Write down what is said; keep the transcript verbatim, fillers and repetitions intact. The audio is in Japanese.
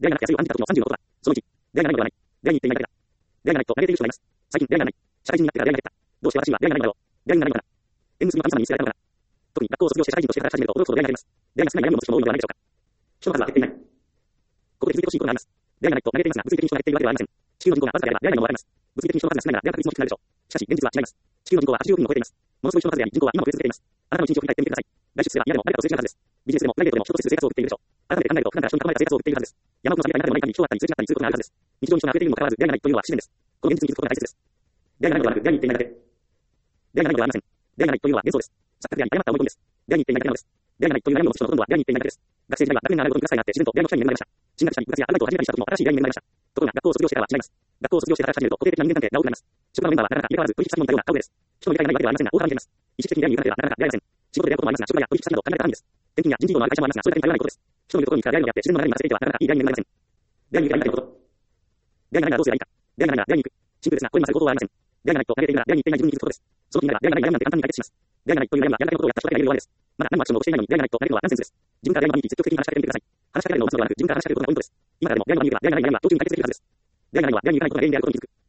出会いがなくて安いを感じた時のさんじゅうのことは、そのいち、出会いがないのではない。出会いに行っていないだけだ。出会いがないと嘆いている人がいます。最近出会いがない。社会人になってから出会いが減った。どうして私は出会いがないのだろう。出会いがないのかな。縁結びの神様に見せられたのかな。特に学校を卒業して社会人として働き始めると驚くほど出会いがあります。出会いが少ない悩みを持つ人も多いのではないでしょうか。人の数は減っていない。ここで気づいてほしいことがあります。出会いがないと嘆いていますが、物理的に人が減っているわけではありません。地球の人口がわずかであれば出会いがないのもわかります。物理的に人の数が少ないなら出会いがいつも低くなるでしょう。しかし、現実は違います。地球の人口ははちじゅうおく人を超えています。ものすごい人の数であり、人口は今も増え続けています。あなたの一日を振り返ってみてください。外出すれば嫌でも誰かとすれ違うはずです。ビジネスでもプライベートでも人と接する生活を送っているでしょう。改めて考えると普段から人に囲まれた生活を送っているはずです。山奥の先がいない中でも何かに人があったり通じ合ったりすることがあるはずです。日常に人が溢れているにもかかわらず出会いがないというのは不自然です。この現実に気づくことが大切です。出会いがないのではなく、出会いに行っていないだけ。出会いがないのではありません。出会いがないというのは幻想です。錯覚であり、誤った思い込みです。出会いに行っていないだけなのです。出会いがないという悩みを持つ人のほとんどは出会いに行っていないだけです。学生時代は学年が上がるほど文化祭があって自然と出会いの機会に恵まれました。進学したり部活やアルバイトを始めたりした時も新しい出会いに恵まれました。ところが学校を卒業してからは違います。学校を卒業して働き始めると固定的な人間関係が多くなります。職場のメンバーはなかなか入れ替わらず取引先も似たような顔ぶれです。人の入れ替えがないわけではありませんが、大幅に減ります。意識的に出会いに行かなければなかなか出会えません。仕事で出会うこともありますが、職場や取引先など考え方のみです。転勤や人事異動のある会社もありますが、それだけに頼らないことです。人のいるところに行くから出会いのであって自然の流れに任せていてはなかなかいい出会いに恵まれません。出会いに行けばいいだけのこと。出会いがないならどうすればいいか。出会いがないなら出会いに行く。シンプルですが、これに勝る方法はありません。出会いがないと嘆いているなら出会いに行っていない自分に気づくことです。その気になれば出会いがない悩みなんて簡単に解決します。出会いがないという悩みはやりたいことをやった人だけが言える弱音です。まだ何もアクションもしていないのに出会いがないと嘆くのはナンセンスです。自分から出会いの場に積極的に話しかけてみてください。話しかけられるのを待つのではなく、自分から話しかけることがポイントです。今からでも出会いの場に行けば出会いがない悩みはどうしても解決できるはずです。出会いがないのは出会いに行かないことが原因であることに気づく。